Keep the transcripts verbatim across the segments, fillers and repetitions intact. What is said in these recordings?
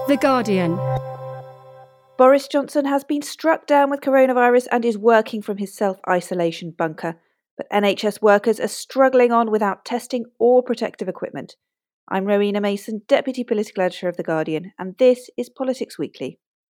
The Guardian. Boris Johnson has been struck down with coronavirus and is working from his self-isolation bunker. But N H S workers are struggling on without testing or protective equipment. I'm Rowena Mason, Deputy Political Editor of The Guardian, and this is Politics Weekly.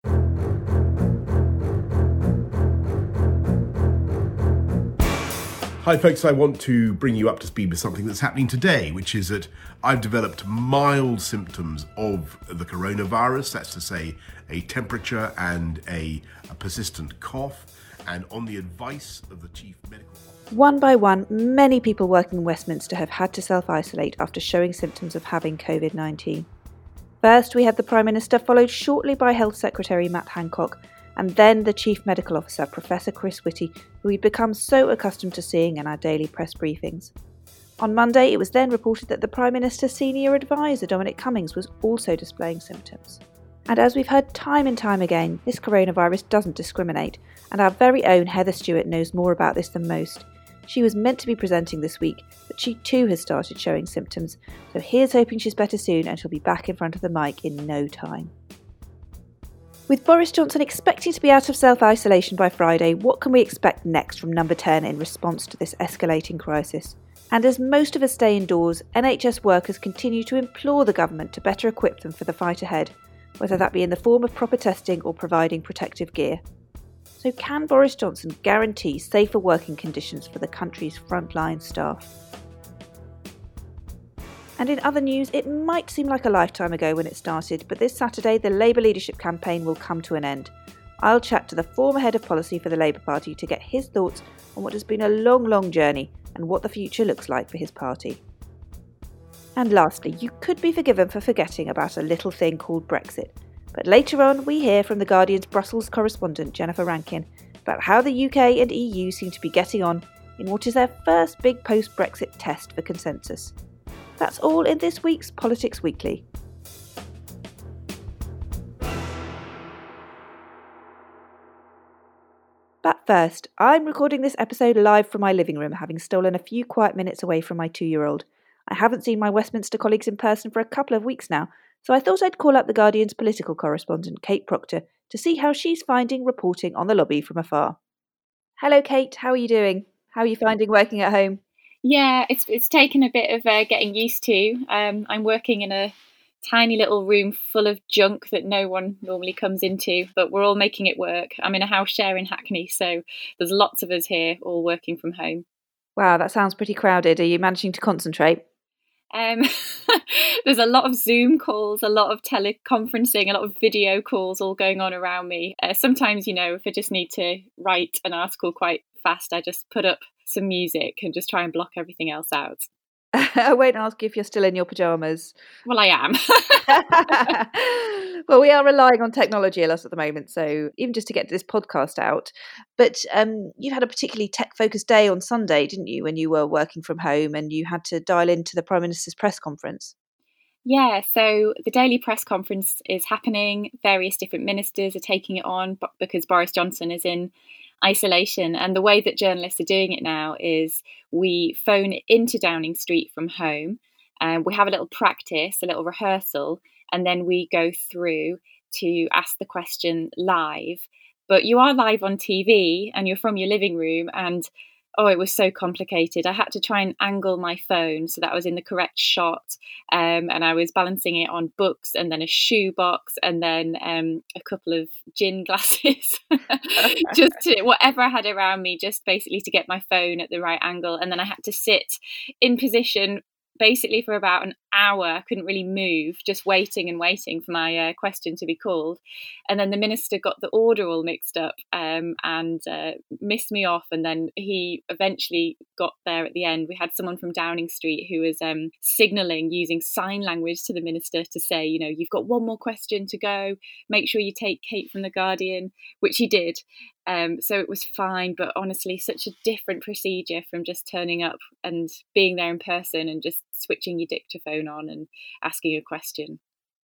Hi folks, I want to bring you up to speed with something that's happening today, which is that I've developed mild symptoms of the coronavirus, that's to say a temperature and a, a persistent cough, and on the advice of the Chief Medical Officer. One by one, many people working in Westminster have had to self-isolate after showing symptoms of having covid nineteen. First, we had the Prime Minister, followed shortly by Health Secretary Matt Hancock, and then the Chief Medical Officer, Professor Chris Whitty, who we'd become so accustomed to seeing in our daily press briefings. On Monday, it was then reported that the Prime Minister's senior advisor, Dominic Cummings, was also displaying symptoms. And as we've heard time and time again, this coronavirus doesn't discriminate, and our very own Heather Stewart knows more about this than most. She was meant to be presenting this week, but she too has started showing symptoms, so here's hoping she's better soon and she'll be back in front of the mic in no time. With Boris Johnson expecting to be out of self-isolation by Friday, what can we expect next from Number ten in response to this escalating crisis? And as most of us stay indoors, N H S workers continue to implore the government to better equip them for the fight ahead, whether that be in the form of proper testing or providing protective gear. So can Boris Johnson guarantee safer working conditions for the country's frontline staff? And in other news, it might seem like a lifetime ago when it started, but this Saturday the Labour leadership campaign will come to an end. I'll chat to the former head of policy for the Labour Party to get his thoughts on what has been a long, long journey and what the future looks like for his party. And lastly, you could be forgiven for forgetting about a little thing called Brexit. But later on, we hear from The Guardian's Brussels correspondent Jennifer Rankin about how the U K and E U seem to be getting on in what is their first big post-Brexit test for consensus. That's all in this week's Politics Weekly. But first, I'm recording this episode live from my living room, having stolen a few quiet minutes away from my two-year-old. I haven't seen my Westminster colleagues in person for a couple of weeks now, so I thought I'd call up The Guardian's political correspondent, Kate Proctor, to see how she's finding reporting on the lobby from afar. Hello, Kate. How are you doing? How are you finding working at home? Yeah, it's it's taken a bit of uh, getting used to. Um, I'm working in a tiny little room full of junk that no one normally comes into, but we're all making it work. I'm in a house share in Hackney, so there's lots of us here all working from home. Wow, that sounds pretty crowded. Are you managing to concentrate? Um, there's a lot of Zoom calls, a lot of teleconferencing, a lot of video calls all going on around me. Uh, sometimes, you know, if I just need to write an article quite fast, I just put up some music and just try and block everything else out. I won't ask you if you're still in your pyjamas. Well, I am. Well, we are relying on technology a lot at the moment, so even just to get this podcast out. But um, you had a particularly tech-focused day on Sunday, didn't you, when you were working from home and you had to dial into the Prime Minister's press conference? Yeah, so the daily press conference is happening. Various different ministers are taking it on because Boris Johnson is in isolation. And the way that journalists are doing it now is we phone into Downing Street from home and we have a little practice, a little rehearsal, and then we go through to ask the question live. But you are live on T V and you're from your living room, and oh, it was so complicated. I had to try and angle my phone so that I was in the correct shot. Um, and I was balancing it on books and then a shoe box and then um, a couple of gin glasses. Just to, whatever I had around me, just basically to get my phone at the right angle. And then I had to sit in position basically for about an hour. I couldn't really move, just waiting and waiting for my uh, question to be called. And then the minister got the order all mixed up um, and uh, missed me off. And then he eventually got there at the end. We had someone from Downing Street who was um, signalling using sign language to the minister to say, you know, you've got one more question to go. Make sure you take Kate from The Guardian, which he did. Um, so it was fine, but honestly, such a different procedure from just turning up and being there in person and just switching your dictaphone on and asking a question.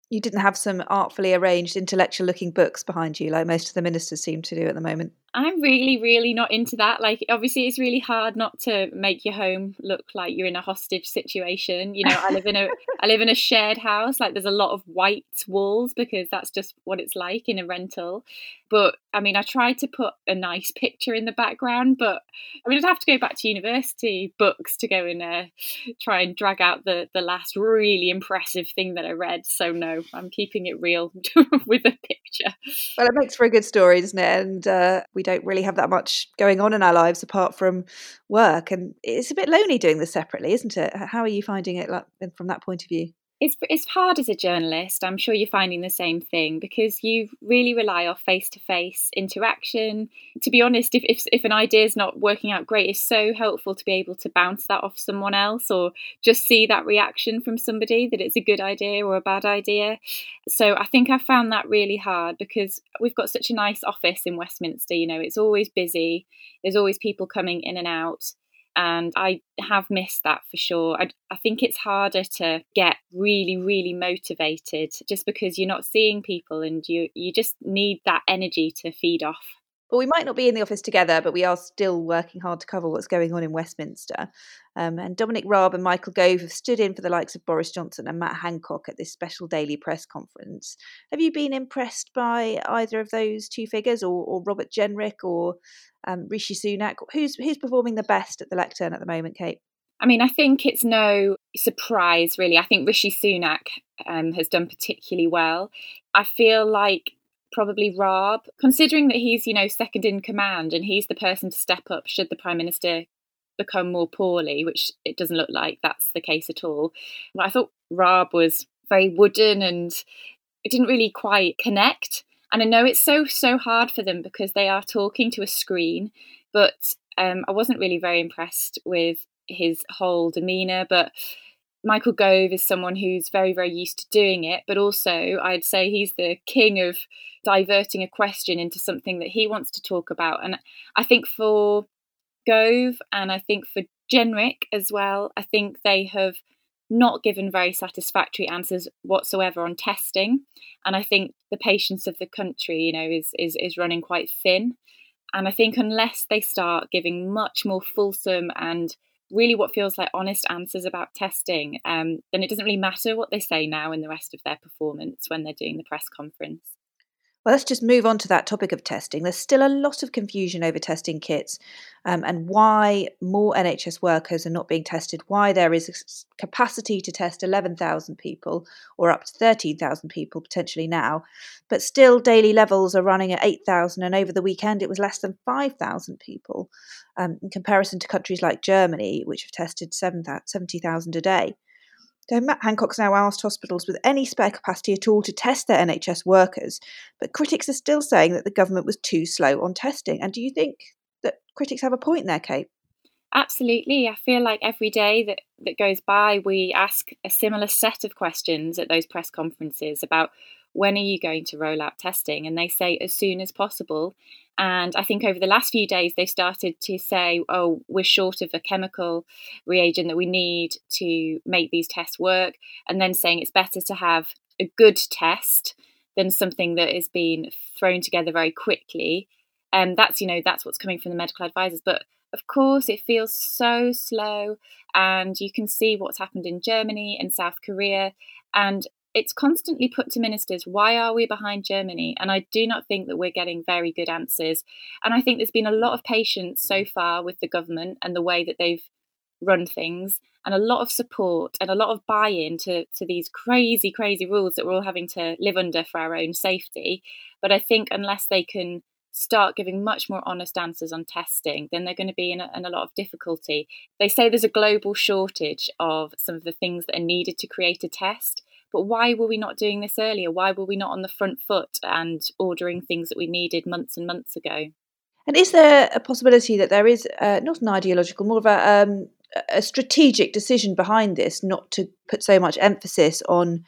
You didn't have some artfully arranged intellectual-looking books behind you like most of the ministers seem to do at the moment. I'm really, really not into that. Like, obviously, it's really hard not to make your home look like you're in a hostage situation. You know, I live in a I live in a shared house. Like, there's a lot of white walls because that's just what it's like in a rental. But I mean, I tried to put a nice picture in the background, but I mean, I'd have to go back to university books to go and uh, try and drag out the the last really impressive thing that I read. So no, I'm keeping it real with a picture. Well, it makes for a good story, doesn't it? And uh, we don't really have that much going on in our lives apart from work. And it's a bit lonely doing this separately, isn't it? How are you finding it like, from that point of view? It's it's hard as a journalist. I'm sure you're finding the same thing because you really rely on face-to-face interaction. To be honest, if, if if an idea is not working out great, it's so helpful to be able to bounce that off someone else or just see that reaction from somebody that it's a good idea or a bad idea. So I think I found that really hard because we've got such a nice office in Westminster. You know, it's always busy. There's always people coming in and out. And I have missed that for sure. I, I think it's harder to get really, really motivated just because you're not seeing people and you, you just need that energy to feed off. Well, we might not be in the office together, but we are still working hard to cover what's going on in Westminster. Um, and Dominic Raab and Michael Gove have stood in for the likes of Boris Johnson and Matt Hancock at this special daily press conference. Have you been impressed by either of those two figures, or, or Robert Jenrick or um, Rishi Sunak? Who's who's performing the best at the lectern at the moment, Kate? I mean, I think it's no surprise, really. I think Rishi Sunak um, has done particularly well. I feel like probably Raab, considering that he's, you know, second in command and he's the person to step up should the Prime Minister become more poorly, which it doesn't look like that's the case at all. But I thought Raab was very wooden and it didn't really quite connect. And I know it's so, so hard for them because they are talking to a screen, but um, I wasn't really very impressed with his whole demeanour. But Michael Gove is someone who's very, very used to doing it, but also I'd say he's the king of diverting a question into something that he wants to talk about. And I think for Gove and I think for Jenrick as well, I think they have not given very satisfactory answers whatsoever on testing. And I think the patience of the country, you know, is is is running quite thin. And I think unless they start giving much more fulsome and really what feels like honest answers about testing, um, then it doesn't really matter what they say now in the rest of their performance when they're doing the press conference. Well, let's just move on to that topic of testing. There's still a lot of confusion over testing kits um, and why more N H S workers are not being tested, why there is a capacity to test eleven thousand people or up to thirteen thousand people potentially now, but still daily levels are running at eight thousand, and over the weekend it was less than five thousand people um, in comparison to countries like Germany, which have tested seventy thousand a day. So Matt Hancock's now asked hospitals with any spare capacity at all to test their N H S workers, but critics are still saying that the government was too slow on testing. And do you think that critics have a point there, Kate? Absolutely. I feel like every day that, that goes by, we ask a similar set of questions at those press conferences about when are you going to roll out testing? And they say as soon as possible. And I think over the last few days, they've started to say, oh, we're short of a chemical reagent that we need to make these tests work. And then saying it's better to have a good test than something that is being thrown together very quickly. And that's, you know, that's what's coming from the medical advisors. But of course, it feels so slow. And you can see what's happened in Germany and South Korea. And it's constantly put to ministers, why are we behind Germany? And I do not think that we're getting very good answers. And I think there's been a lot of patience so far with the government and the way that they've run things, and a lot of support and a lot of buy-in to, to these crazy, crazy rules that we're all having to live under for our own safety. But I think unless they can start giving much more honest answers on testing, then they're going to be in a, in a lot of difficulty. They say there's a global shortage of some of the things that are needed to create a test. But why were we not doing this earlier? Why were we not on the front foot and ordering things that we needed months and months ago? And is there a possibility that there is uh, not an ideological, more of a, um, a strategic decision behind this, not to put so much emphasis on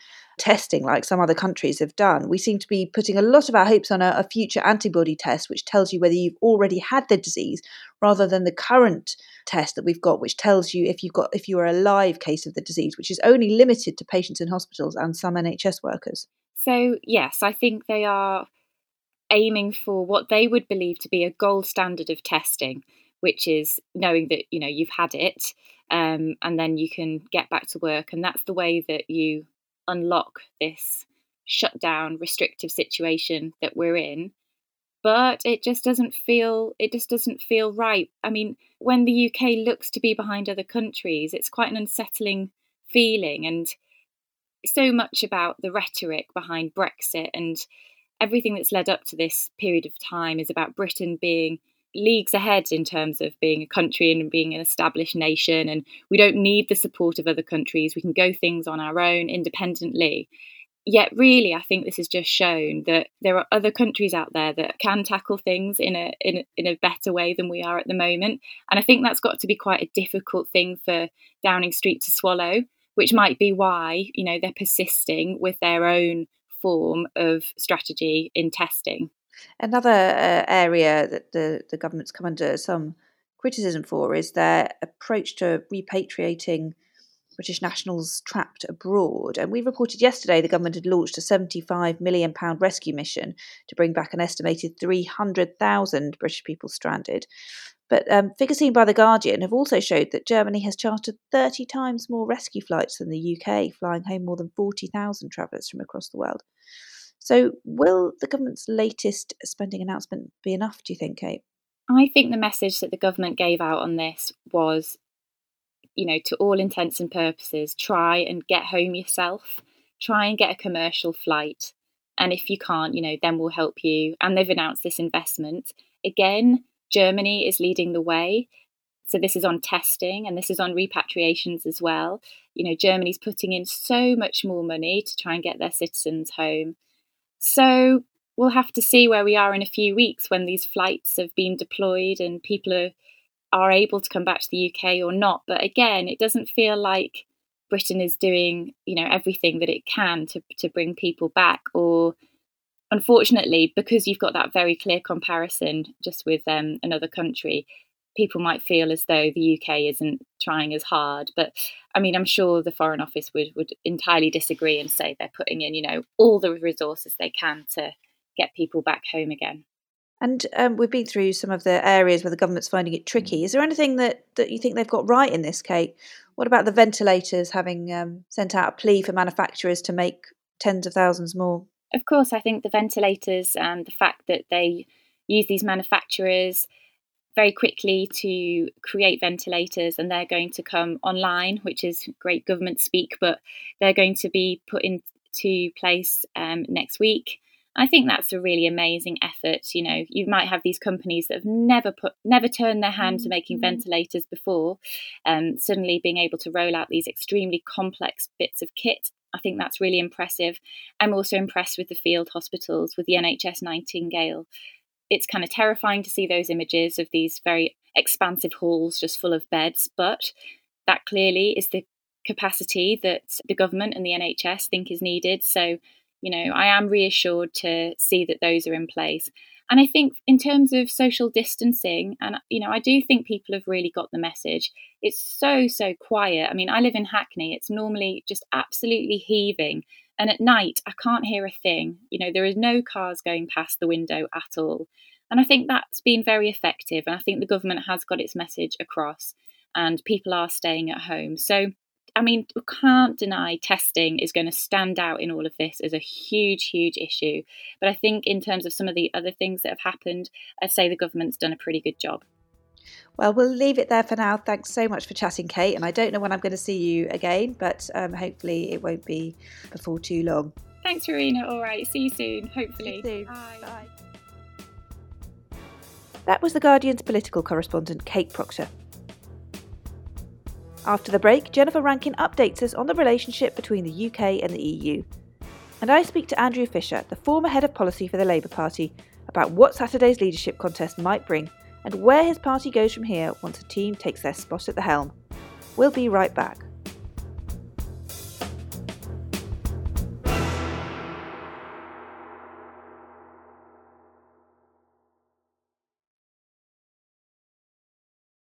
testing like some other countries have done. We seem to be putting a lot of our hopes on a, a future antibody test, which tells you whether you've already had the disease, rather than the current test that we've got, which tells you if you've got if you're a live case of the disease, which is only limited to patients in hospitals and some N H S workers. So, yes, I think they are aiming for what they would believe to be a gold standard of testing, which is knowing that, you know, you've had it, um, and then you can get back to work. And that's the way that you unlock this shutdown, restrictive situation that we're in. But it just doesn't feel, it just doesn't feel right. I mean, when the U K looks to be behind other countries, it's quite an unsettling feeling. And so much about the rhetoric behind Brexit and everything that's led up to this period of time is about Britain being leagues ahead in terms of being a country and being an established nation, and we don't need the support of other countries. We can go things on our own independently. Yet really, I think this has just shown that there are other countries out there that can tackle things in a in a, in a better way than we are at the moment. And I think that's got to be quite a difficult thing for Downing Street to swallow, which might be why, you know, they're persisting with their own form of strategy in testing. Another uh, area that the, the government's come under some criticism for is their approach to repatriating British nationals trapped abroad. And we reported yesterday the government had launched a seventy-five million pounds rescue mission to bring back an estimated three hundred thousand British people stranded. But um, figures seen by The Guardian have also showed that Germany has chartered thirty times more rescue flights than the U K, flying home more than forty thousand travellers from across the world. So will the government's latest spending announcement be enough, do you think, Kate? I think the message that the government gave out on this was, you know, to all intents and purposes, try and get home yourself, try and get a commercial flight. And if you can't, you know, then we'll help you. And they've announced this investment. Again, Germany is leading the way. So this is on testing and this is on repatriations as well. You know, Germany's putting in so much more money to try and get their citizens home. So we'll have to see where we are in a few weeks when these flights have been deployed and people are, are able to come back to the U K or not. But again, it doesn't feel like Britain is doing, you know, everything that it can to, to bring people back. Or unfortunately, because you've got that very clear comparison just with um, another country, people might feel as though the U K isn't trying as hard. But I mean, I'm sure the Foreign Office would, would entirely disagree and say they're putting in, you know, all the resources they can to get people back home again. And um, we've been through some of the areas where the government's finding it tricky. Is there anything that, that you think they've got right in this, Kate? What about the ventilators having um, sent out a plea for manufacturers to make tens of thousands more? Of course, I think the ventilators and the fact that they use these manufacturers very quickly to create ventilators and they're going to come online, which is great government speak, but they're going to be put into place um, next week. I think that's a really amazing effort. You know, you might have these companies that have never put, never turned their hand to making mm-hmm. ventilators before, um, suddenly being able to roll out these extremely complex bits of kit. I think that's really impressive. I'm also impressed with the field hospitals, with the N H S Nightingale. It's kind of terrifying to see those images of these very expansive halls just full of beds, but that clearly is the capacity that the government and the N H S think is needed. So, you know, I am reassured to see that those are in place. And I think in terms of social distancing, and, you know, I do think people have really got the message. It's so, so quiet. I mean, I live in Hackney. It's normally just absolutely heaving. And at night, I can't hear a thing. You know, there is no cars going past the window at all. And I think that's been very effective. And I think the government has got its message across and people are staying at home. So, I mean, we can't deny testing is going to stand out in all of this as a huge, huge issue. But I think in terms of some of the other things that have happened, I'd say the government's done a pretty good job. Well, we'll leave it there for now. Thanks so much for chatting, Kate. And I don't know when I'm going to see you again, but um, hopefully it won't be before too long. Thanks, Verena. All right. See you soon, hopefully. See you soon. Bye. Bye. That was The Guardian's political correspondent, Kate Proctor. After the break, Jennifer Rankin updates us on the relationship between the U K and the E U. And I speak to Andrew Fisher, the former head of policy for the Labour Party, about what Saturday's leadership contest might bring and where his party goes from here once a team takes their spot at the helm. We'll be right back.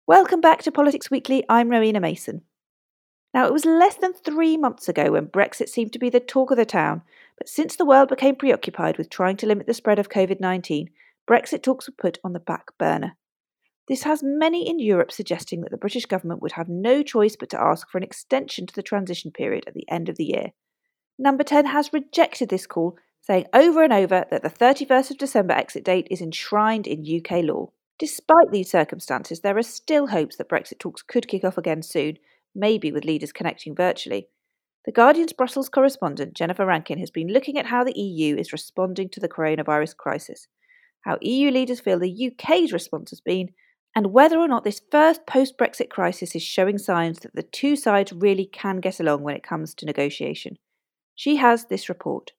Welcome back to Politics Weekly. I'm Rowena Mason. Now, it was less than three months ago when Brexit seemed to be the talk of the town, but since the world became preoccupied with trying to limit the spread of covid nineteen, Brexit talks were put on the back burner. This has many in Europe suggesting that the British government would have no choice but to ask for an extension to the transition period at the end of the year. Number ten has rejected this call, saying over and over that the thirty-first of December exit date is enshrined in U K law. Despite these circumstances, there are still hopes that Brexit talks could kick off again soon, maybe with leaders connecting virtually. The Guardian's Brussels correspondent Jennifer Rankin has been looking at how the E U is responding to the coronavirus crisis, how E U leaders feel the U K's response has been, and whether or not this first post-Brexit crisis is showing signs that the two sides really can get along when it comes to negotiation. She has this report.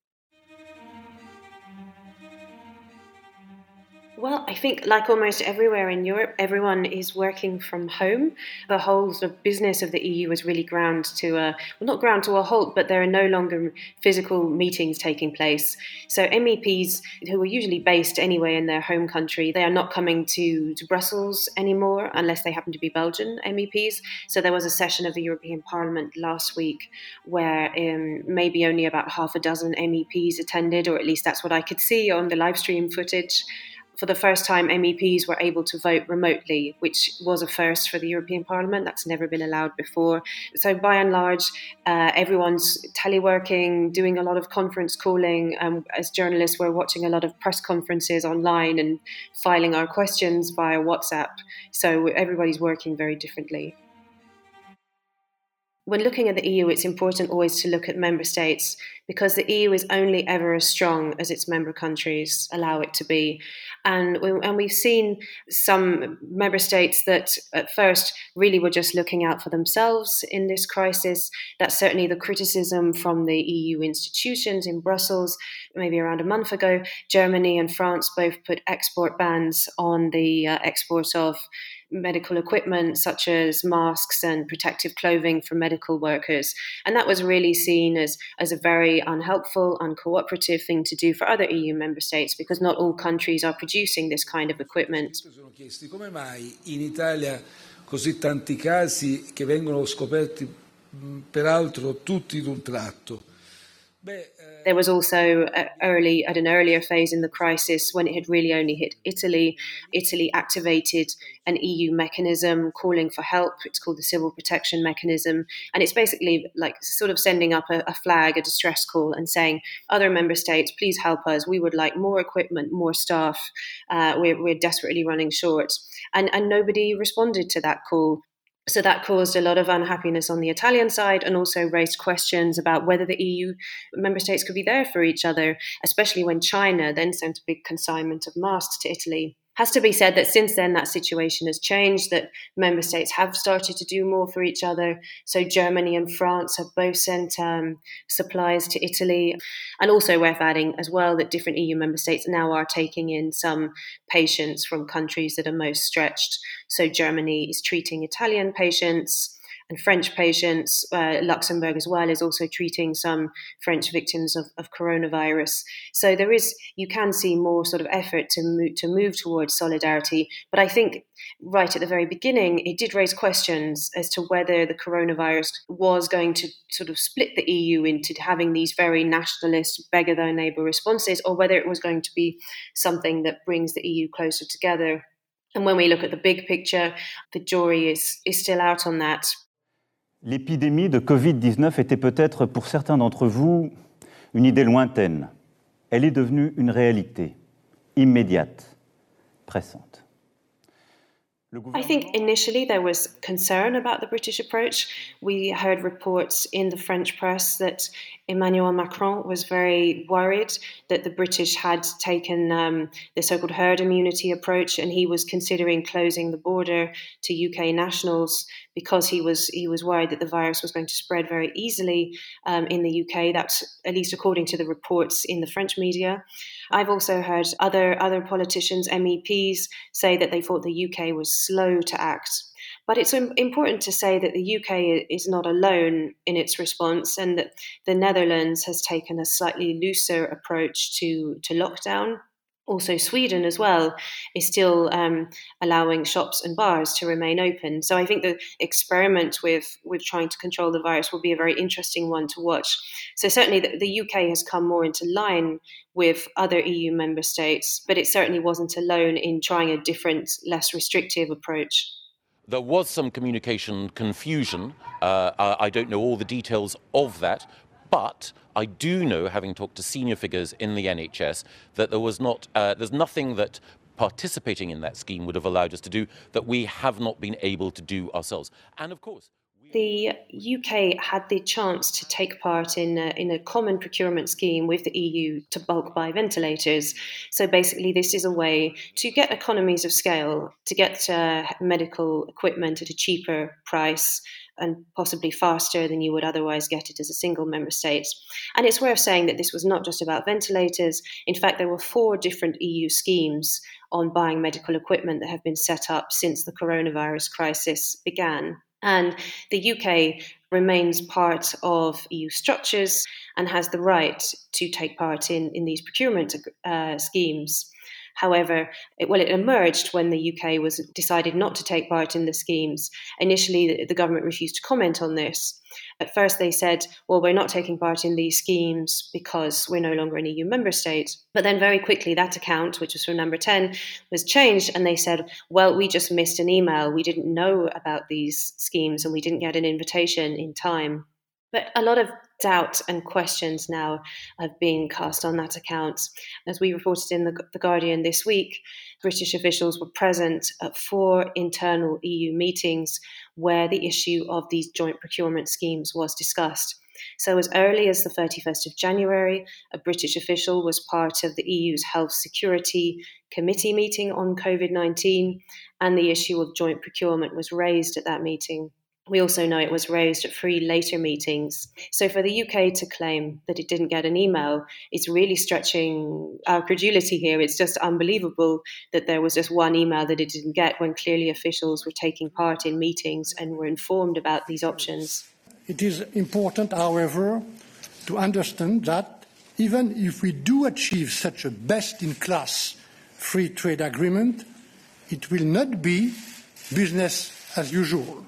Well, I think like almost everywhere in Europe, everyone is working from home. The whole sort of business of the E U is really ground to a, well, not ground to a halt, but there are no longer physical meetings taking place. So M E Ps who are usually based anyway in their home country, they are not coming to, to Brussels anymore unless they happen to be Belgian M E Ps. So there was a session of the European Parliament last week where um, maybe only about half a dozen M E Ps attended, or at least that's what I could see on the live stream footage. For the first time, M E Ps were able to vote remotely, which was a first for the European Parliament. That's never been allowed before. So by and large, uh, everyone's teleworking, doing a lot of conference calling. Um, as journalists, we're watching a lot of press conferences online and filing our questions via WhatsApp. So everybody's working very differently. When looking at the E U, it's important always to look at member states, because the E U is only ever as strong as its member countries allow it to be. And, we, and we've seen some member states that at first really were just looking out for themselves in this crisis. That's certainly the criticism from the E U institutions in Brussels. Maybe around a month ago, Germany and France both put export bans on the uh, export of medical equipment such as masks and protective clothing for medical workers. And that was really seen as, as a very unhelpful, uncooperative thing to do for other E U member states, because not all countries are producing this kind of equipment. Sono chiesti come mai in Italia così tanti casi che vengono scoperti peraltro tutti d'un tratto. There was also uh, early at an earlier phase in the crisis when it had really only hit Italy. Italy activated an E U mechanism calling for help. It's called the Civil Protection Mechanism. And it's basically like sort of sending up a, a flag, a distress call, and saying, other member states, please help us. We would like more equipment, more staff. Uh, we're, we're desperately running short. And, and nobody responded to that call. So that caused a lot of unhappiness on the Italian side, and also raised questions about whether the E U member states could be there for each other, especially when China then sent a big consignment of masks to Italy. Has to be said that since then that situation has changed, that member states have started to do more for each other. So Germany and France have both sent um, supplies to Italy. And also worth adding as well that different E U member states now are taking in some patients from countries that are most stretched. So Germany is treating Italian patients and French patients. Uh, Luxembourg as well is also treating some French victims of, of coronavirus. So there is, you can see more sort of effort to move, to move towards solidarity. But I think right at the very beginning, it did raise questions as to whether the coronavirus was going to sort of split the E U into having these very nationalist, beggar thy neighbour responses, or whether it was going to be something that brings the E U closer together. And when we look at the big picture, the jury is, is still out on that. L'épidémie de covid dix-neuf était peut-être pour certains d'entre vous une idée lointaine. Elle est devenue une réalité, immédiate, pressante. I think initially there was concern about the British approach. We heard reports in the French press that Emmanuel Macron was very worried that the British had taken um, the so-called herd immunity approach, and he was considering closing the border to U K nationals because he was he was worried that the virus was going to spread very easily um, in the U K. That's at least according to the reports in the French media. I've also heard other other politicians, M E Ps, say that they thought the U K was slow to act. But it's important to say that the U K is not alone in its response, and that the Netherlands has taken a slightly looser approach to, to lockdown. Also, Sweden as well is still um, allowing shops and bars to remain open. So I think the experiment with, with trying to control the virus will be a very interesting one to watch. So certainly the, the U K has come more into line with other E U member states, but it certainly wasn't alone in trying a different, less restrictive approach. There was some communication confusion. Uh, I don't know all the details of that, but I do know, having talked to senior figures in the N H S, that there was not, uh, there's nothing that participating in that scheme would have allowed us to do that we have not been able to do ourselves. And of course, the U K had the chance to take part in a, in a common procurement scheme with the E U to bulk buy ventilators. So basically, this is a way to get economies of scale, to get uh, medical equipment at a cheaper price and possibly faster than you would otherwise get it as a single member state. And it's worth saying that this was not just about ventilators. In fact, there were four different E U schemes on buying medical equipment that have been set up since the coronavirus crisis began. And the U K remains part of E U structures and has the right to take part in, in these procurement uh, schemes. However, it, well, it emerged when the U K was decided not to take part in the schemes. Initially, the, the government refused to comment on this. At first, they said, well, we're not taking part in these schemes because we're no longer an E U member state. But then very quickly, that account, which was from number ten, was changed. And they said, well, we just missed an email. We didn't know about these schemes and we didn't get an invitation in time. But a lot of doubt and questions now have been cast on that account. As we reported in the, the Guardian this week, British officials were present at four internal E U meetings where the issue of these joint procurement schemes was discussed. So as early as the thirty-first of January, a British official was part of the E U's Health Security Committee meeting on COVID nineteen, and the issue of joint procurement was raised at that meeting. We also know it was raised at three later meetings. So for the U K to claim that it didn't get an email, it's really stretching our credulity here. It's just unbelievable that there was just one email that it didn't get when clearly officials were taking part in meetings and were informed about these options. It is important, however, to understand that even if we do achieve such a best-in-class free trade agreement, it will not be business as usual.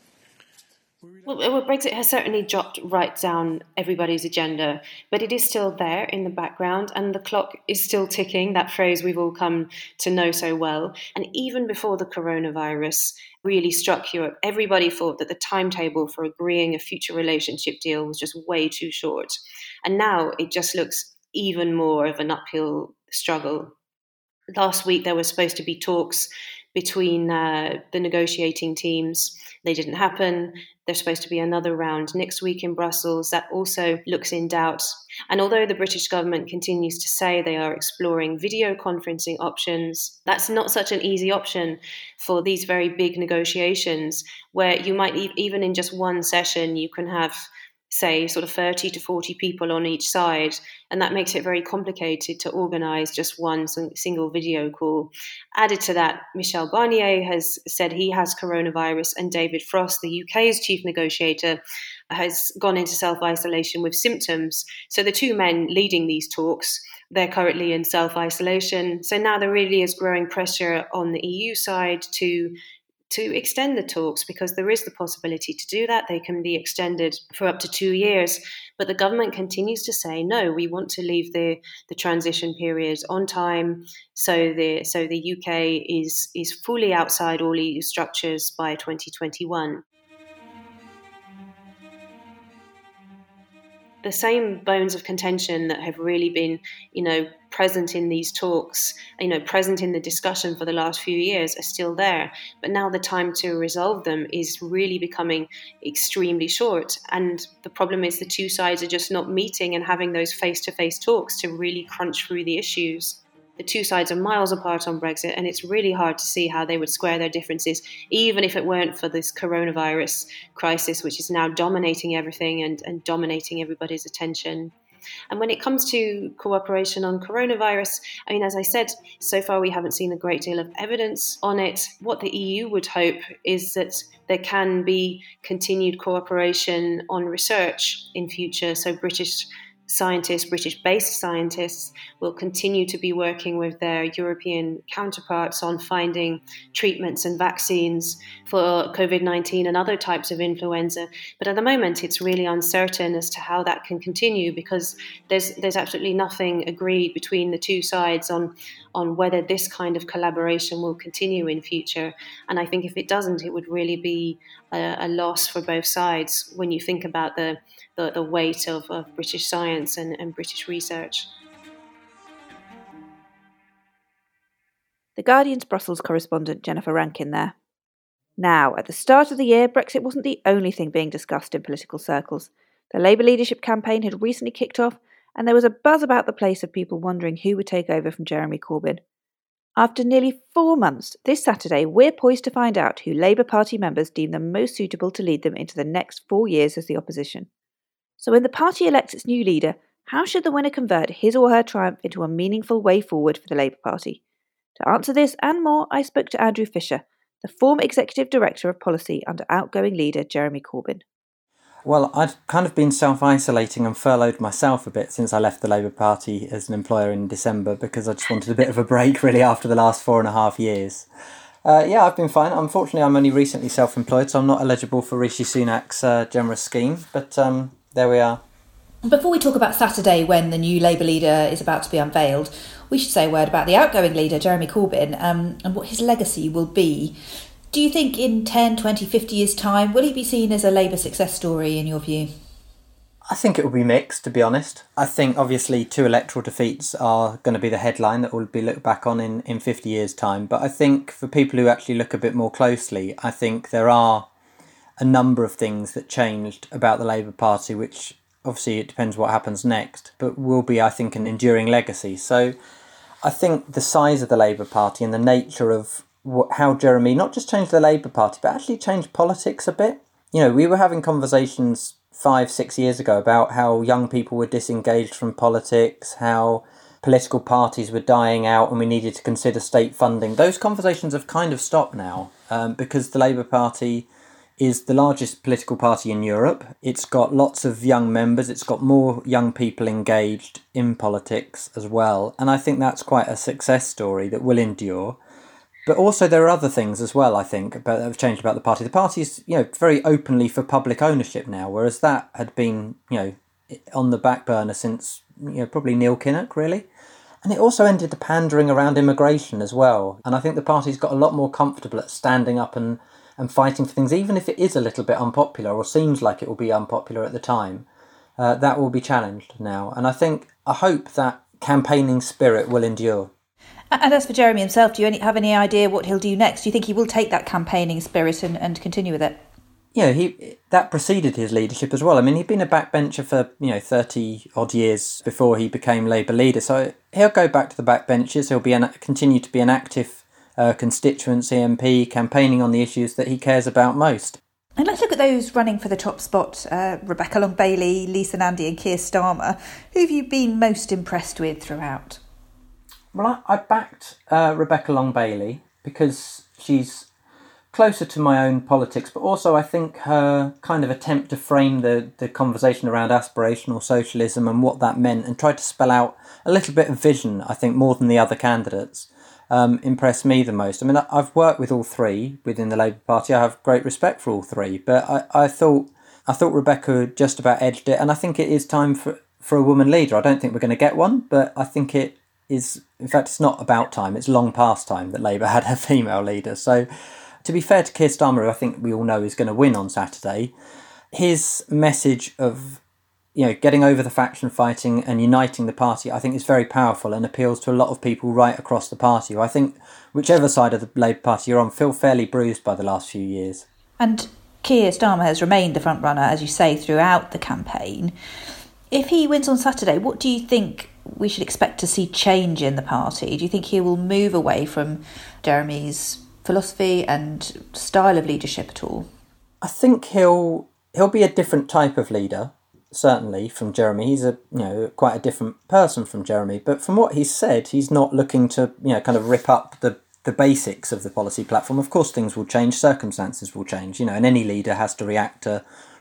Well, well, Brexit has certainly dropped right down everybody's agenda, but it is still there in the background and the clock is still ticking, that phrase we've all come to know so well. And even before the coronavirus really struck Europe, everybody thought that the timetable for agreeing a future relationship deal was just way too short. And now it just looks even more of an uphill struggle. Last week there were supposed to be talks between uh, the negotiating teams. They didn't happen. There's supposed to be another round next week in Brussels. That also looks in doubt. And although the British government continues to say they are exploring video conferencing options, that's not such an easy option for these very big negotiations where you might, even in just one session, you can have, say, sort of thirty to forty people on each side. And that makes it very complicated to organise just one single video call. Added to that, Michel Barnier has said he has coronavirus, and David Frost, the U K's chief negotiator, has gone into self-isolation with symptoms. So the two men leading these talks, they're currently in self-isolation. So now there really is growing pressure on the E U side to to extend the talks, because there is the possibility to do that. They can be extended for up to two years. But the government continues to say, no, we want to leave the, the transition period on time. So the so the U K is, is fully outside all E U structures by twenty twenty-one. The same bones of contention that have really been, you know, present in these talks, you know, present in the discussion for the last few years are still there. But now the time to resolve them is really becoming extremely short. And the problem is the two sides are just not meeting and having those face-to-face talks to really crunch through the issues. The two sides are miles apart on Brexit, and it's really hard to see how they would square their differences, even if it weren't for this coronavirus crisis, which is now dominating everything and, and dominating everybody's attention. And when it comes to cooperation on coronavirus, I mean, as I said, so far we haven't seen a great deal of evidence on it. What the E U would hope is that there can be continued cooperation on research in future, so British scientists, British-based scientists, will continue to be working with their European counterparts on finding treatments and vaccines for COVID nineteen and other types of influenza. But at the moment, it's really uncertain as to how that can continue, because there's there's absolutely nothing agreed between the two sides on on whether this kind of collaboration will continue in future. And I think if it doesn't, it would really be a, a loss for both sides when you think about the the, the weight of, of British science and, and British research. The Guardian's Brussels correspondent Jennifer Rankin there. Now, at the start of the year, Brexit wasn't the only thing being discussed in political circles. The Labour leadership campaign had recently kicked off, and there was a buzz about the place of people wondering who would take over from Jeremy Corbyn. After nearly four months, this Saturday we're poised to find out who Labour Party members deem the most suitable to lead them into the next four years as the opposition. So when the party elects its new leader, how should the winner convert his or her triumph into a meaningful way forward for the Labour Party? To answer this and more, I spoke to Andrew Fisher, the former Executive Director of Policy under outgoing leader Jeremy Corbyn. Well, I'd kind of been self-isolating and furloughed myself a bit since I left the Labour Party as an employer in December, because I just wanted a bit of a break really after the last four and a half years. Uh, yeah, I've been fine. Unfortunately, I'm only recently self-employed, so I'm not eligible for Rishi Sunak's uh, generous scheme, but um, there we are. Before we talk about Saturday, when the new Labour leader is about to be unveiled, we should say a word about the outgoing leader, Jeremy Corbyn, um, and what his legacy will be. Do you think in ten, twenty, fifty years' time, will he be seen as a Labour success story in your view? I think it will be mixed, to be honest. I think obviously two electoral defeats are going to be the headline that will be looked back on in, in fifty years' time. But I think for people who actually look a bit more closely, I think there are a number of things that changed about the Labour Party, which obviously it depends what happens next, but will be, I think, an enduring legacy. So I think the size of the Labour Party and the nature of what, how Jeremy not just changed the Labour Party, but actually changed politics a bit. You know, we were having conversations five, six years ago about how young people were disengaged from politics, how political parties were dying out and we needed to consider state funding. Those conversations have kind of stopped now um, because the Labour Party is the largest political party in Europe. It's got lots of young members. It's got more young people engaged in politics as well. And I think that's quite a success story that will endure. But also there are other things as well, I think, about, that have changed about the party. The party is, you know, very openly for public ownership now, whereas that had been, you know, on the back burner since, you know, probably Neil Kinnock, really. And it also ended the pandering around immigration as well. And I think the party's got a lot more comfortable at standing up and, and fighting for things, even if it is a little bit unpopular or seems like it will be unpopular at the time. Uh, that will be challenged now. And I think, I hope that campaigning spirit will endure. And as for Jeremy himself, do you have any idea what he'll do next? Do you think he will take that campaigning spirit and, and continue with it? Yeah, he that preceded his leadership as well. I mean, he'd been a backbencher for, you know, thirty odd years before he became Labour leader. So he'll go back to the backbenches. He'll be an, continue to be an active uh, constituency M P, campaigning on the issues that he cares about most. And let's look at those running for the top spot. Uh, Rebecca Long-Bailey, Lisa Nandy and Keir Starmer. Who have you been most impressed with throughout? Well, I, I backed uh, Rebecca Long-Bailey because she's closer to my own politics, but also I think her kind of attempt to frame the, the conversation around aspirational socialism and what that meant and try to spell out a little bit of vision, I think, more than the other candidates, um, impressed me the most. I mean, I, I've worked with all three within the Labour Party. I have great respect for all three, but I, I thought I thought Rebecca just about edged it, and I think it is time for, for a woman leader. I don't think we're going to get one, but I think it is, in fact, it's not about time, it's long past time that Labour had a female leader. So to be fair to Keir Starmer, who I think we all know is going to win on Saturday, his message of, you know, getting over the faction fighting and uniting the party, I think is very powerful and appeals to a lot of people right across the party, who I think, whichever side of the Labour Party you're on, feel fairly bruised by the last few years. And Keir Starmer has remained the front runner, as you say, throughout the campaign. If he wins on Saturday, what do you think we should expect to see change in the party? Do you think he will move away from Jeremy's philosophy and style of leadership at all? I think he'll he'll be a different type of leader, certainly, from Jeremy. He's a you know quite a different person from Jeremy, but from what he's said, he's not looking to you know kind of rip up the the basics of the policy platform. Of course, things will change, circumstances will change, you know, and any leader has to react to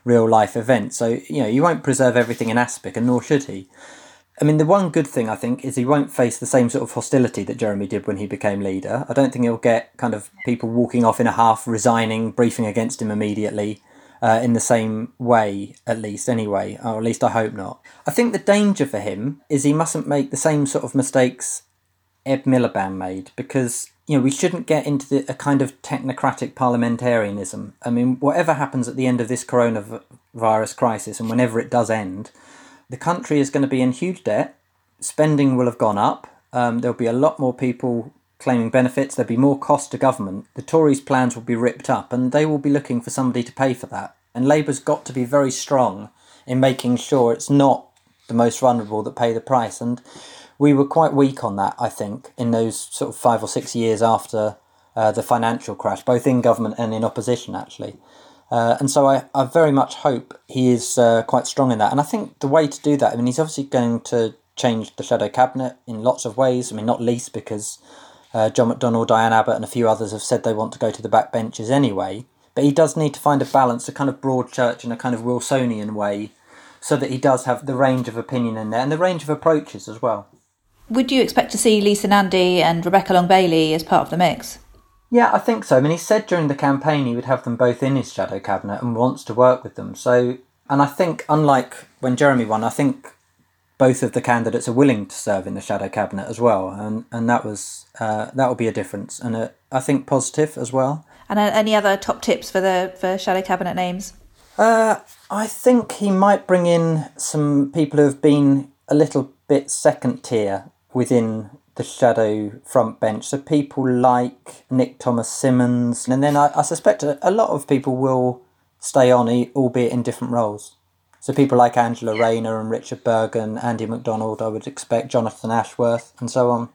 real life event. So, you know, you won't preserve everything in aspic, and nor should he. I mean, the one good thing, I think, is he won't face the same sort of hostility that Jeremy did when he became leader. I don't think he'll get kind of people walking off in a half, resigning, briefing against him immediately uh, in the same way, at least anyway, or at least I hope not. I think the danger for him is he mustn't make the same sort of mistakes Ed Miliband made, because, you know, we shouldn't get into the, a kind of technocratic parliamentarianism. I mean, whatever happens at the end of this coronavirus crisis, and whenever it does end, the country is going to be in huge debt, spending will have gone up, um, there'll be a lot more people claiming benefits, there'll be more cost to government, the Tories' plans will be ripped up, and they will be looking for somebody to pay for that. And Labour's got to be very strong in making sure it's not the most vulnerable that pay the price. And we were quite weak on that, I think, in those sort of five or six years after uh, the financial crash, both in government and in opposition, actually. Uh, and so I, I very much hope he is uh, quite strong in that. And I think the way to do that, I mean, he's obviously going to change the shadow cabinet in lots of ways. I mean, not least because uh, John McDonnell, Diane Abbott and a few others have said they want to go to the backbenches anyway. But he does need to find a balance, a kind of broad church in a kind of Wilsonian way, so that he does have the range of opinion in there and the range of approaches as well. Would you expect to see Lisa Nandy and Rebecca Long-Bailey as part of the mix? Yeah, I think so. I mean, he said during the campaign he would have them both in his shadow cabinet and wants to work with them. So, and I think, unlike when Jeremy won, I think both of the candidates are willing to serve in the shadow cabinet as well, and and that was uh, that will be a difference, and a, I think positive as well. And uh, any other top tips for the for shadow cabinet names? Uh, I think he might bring in some people who have been a little bit second tier within the shadow front bench, so people like Nick Thomas-Symonds, and then I, I suspect a, a lot of people will stay on, albeit in different roles. So people like Angela Rayner and Richard Bergen, Andy MacDonald, I would expect, Jonathan Ashworth, and so on.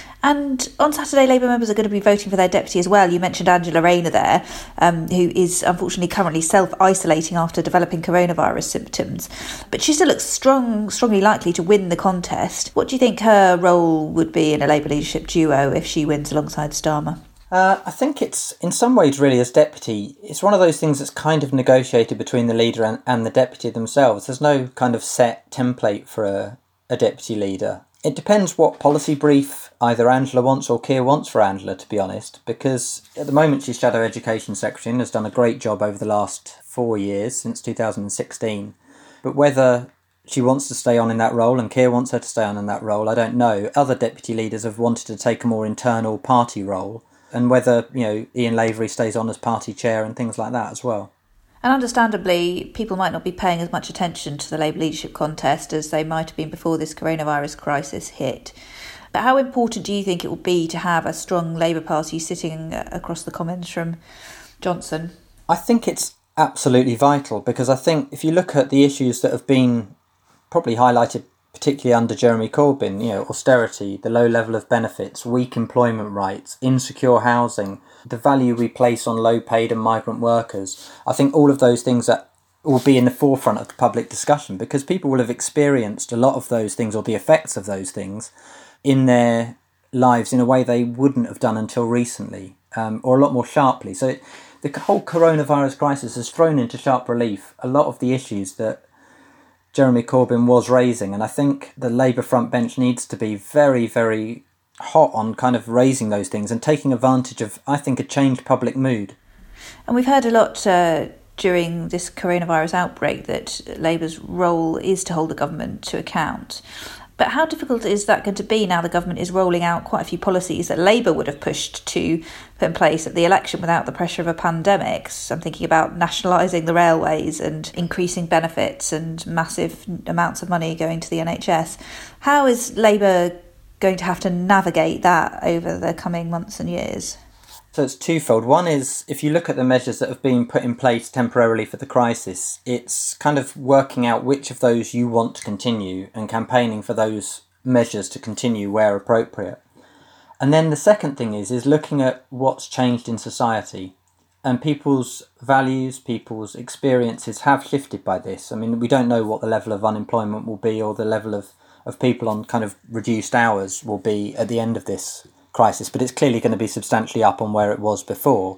And on Saturday, Labour members are going to be voting for their deputy as well. You mentioned Angela Rayner there, um, who is unfortunately currently self-isolating after developing coronavirus symptoms. But she still looks strong, strongly likely to win the contest. What do you think her role would be in a Labour leadership duo if she wins alongside Starmer? Uh, I think it's, in some ways, really, as deputy, it's one of those things that's kind of negotiated between the leader and, and the deputy themselves. There's no kind of set template for a, a deputy leader. It depends what policy brief either Angela wants or Keir wants for Angela, to be honest, because at the moment she's Shadow Education Secretary and has done a great job over the last four years, since two thousand sixteen. But whether she wants to stay on in that role and Keir wants her to stay on in that role, I don't know. Other deputy leaders have wanted to take a more internal party role, and whether, you know, Ian Lavery stays on as party chair and things like that as well. And understandably, people might not be paying as much attention to the Labour leadership contest as they might have been before this coronavirus crisis hit. But how important do you think it will be to have a strong Labour Party sitting across the Commons from Johnson? I think it's absolutely vital, because I think if you look at the issues that have been probably highlighted particularly under Jeremy Corbyn, you know, austerity, the low level of benefits, weak employment rights, insecure housing, the value we place on low-paid and migrant workers. I think all of those things that will be in the forefront of the public discussion, because people will have experienced a lot of those things, or the effects of those things, in their lives in a way they wouldn't have done until recently, um, or a lot more sharply. So it, the whole coronavirus crisis has thrown into sharp relief a lot of the issues that Jeremy Corbyn was raising, and I think the Labour front bench needs to be very, very hot on kind of raising those things and taking advantage of, I think, a changed public mood. And we've heard a lot uh, during this coronavirus outbreak that Labour's role is to hold the government to account. But how difficult is that going to be now the government is rolling out quite a few policies that Labour would have pushed to put in place at the election without the pressure of a pandemic? So I'm thinking about nationalising the railways and increasing benefits and massive amounts of money going to the N H S. How is Labour going to have to navigate that over the coming months and years? So it's twofold. One is, if you look at the measures that have been put in place temporarily for the crisis, it's kind of working out which of those you want to continue and campaigning for those measures to continue where appropriate. And then the second thing is, is looking at what's changed in society. And people's values, people's experiences have shifted by this. I mean, we don't know what the level of unemployment will be, or the level of, of people on kind of reduced hours will be at the end of this crisis, but it's clearly going to be substantially up on where it was before.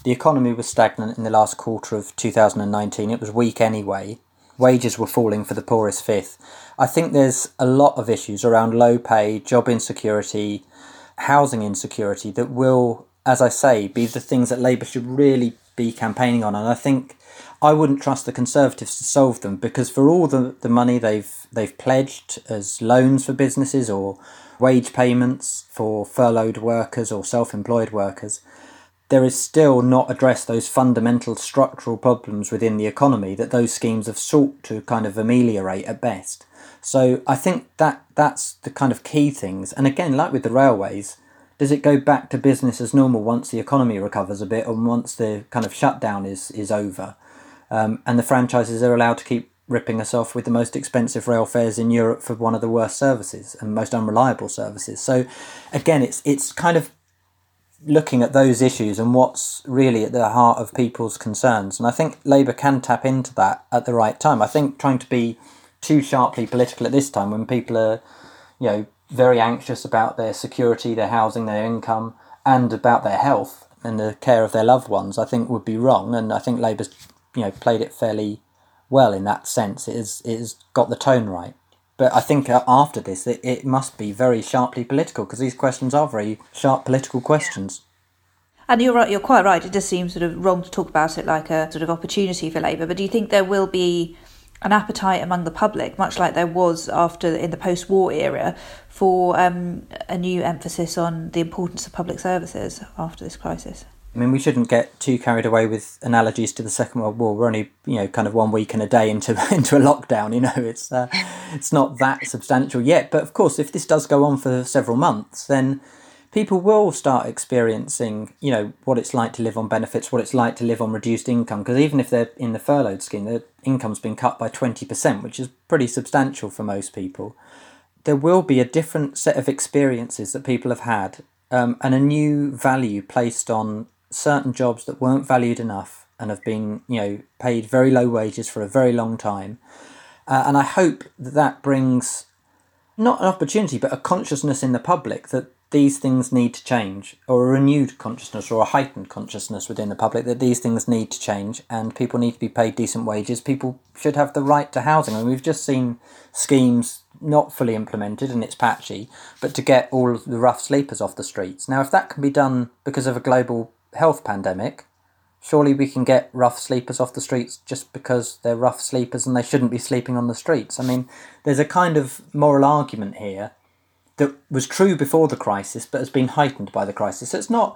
The economy was stagnant in the last quarter of two thousand nineteen. It was weak anyway. Wages were falling for the poorest fifth. I think there's a lot of issues around low pay, job insecurity, housing insecurity that will, as I say, be the things that Labour should really be campaigning on. And I think I wouldn't trust the Conservatives to solve them, because for all the, the money they've they've pledged as loans for businesses or wage payments for furloughed workers or self-employed workers, there is still not addressed those fundamental structural problems within the economy that those schemes have sought to kind of ameliorate at best. So I think that that's the kind of key things. And again, like with the railways, does it go back to business as normal once the economy recovers a bit and once the kind of shutdown is, is over? Um, and the franchises are allowed to keep ripping us off with the most expensive rail fares in Europe for one of the worst services and most unreliable services. So again, it's it's kind of looking at those issues and what's really at the heart of people's concerns. And I think Labour can tap into that at the right time. I think trying to be too sharply political at this time, when people are, you know, very anxious about their security, their housing, their income, and about their health and the care of their loved ones, I think would be wrong. And I think Labour's, you know, played it fairly well in that sense. It is, it has got the tone right. But I think after this, it, it must be very sharply political, because these questions are very sharp political questions. And you're right, you're quite right. It does seem sort of wrong to talk about it like a sort of opportunity for Labour. But do you think there will be an appetite among the public, much like there was after in the post-war era, for um, a new emphasis on the importance of public services after this crisis? I mean, we shouldn't get too carried away with analogies to the Second World War. We're only, you know, kind of one week and a day into into a lockdown. You know, it's uh, it's not that substantial yet. But of course, if this does go on for several months, then people will start experiencing, you know, what it's like to live on benefits, what it's like to live on reduced income. Because even if they're in the furloughed scheme, their income's been cut by twenty percent, which is pretty substantial for most people. There will be a different set of experiences that people have had, um, and a new value placed on certain jobs that weren't valued enough and have been, you know, paid very low wages for a very long time. Uh, and I hope that that brings not an opportunity, but a consciousness in the public that these things need to change, or a renewed consciousness or a heightened consciousness within the public that these things need to change and people need to be paid decent wages. People should have the right to housing. And we've just seen schemes not fully implemented, and it's patchy, but to get all of the rough sleepers off the streets. Now, if that can be done because of a global health pandemic, surely we can get rough sleepers off the streets just because they're rough sleepers and they shouldn't be sleeping on the streets. I mean, there's a kind of moral argument here that was true before the crisis but has been heightened by the crisis. So it's not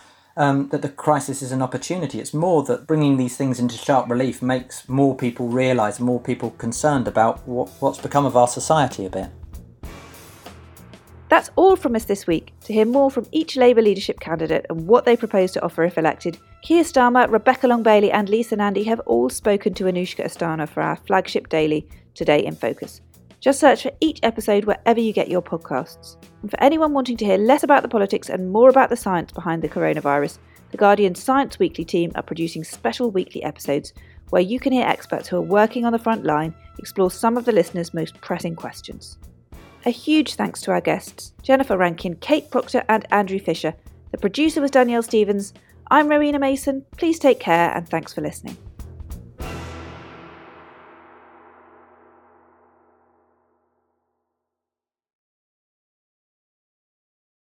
um, that the crisis is an opportunity, it's more that bringing these things into sharp relief makes more people realise, more people concerned about what, what's become of our society a bit. That's all from us this week. To hear more from each Labour leadership candidate and what they propose to offer if elected, Keir Starmer, Rebecca Long-Bailey and Lisa Nandy have all spoken to Anushka Asthana for our flagship daily, Today in Focus. Just search for each episode wherever you get your podcasts. And for anyone wanting to hear less about the politics and more about the science behind the coronavirus, the Guardian's Science Weekly team are producing special weekly episodes where you can hear experts who are working on the front line explore some of the listeners' most pressing questions. A huge thanks to our guests, Jennifer Rankin, Kate Proctor and Andrew Fisher. The producer was Danielle Stevens. I'm Rowena Mason. Please take care and thanks for listening.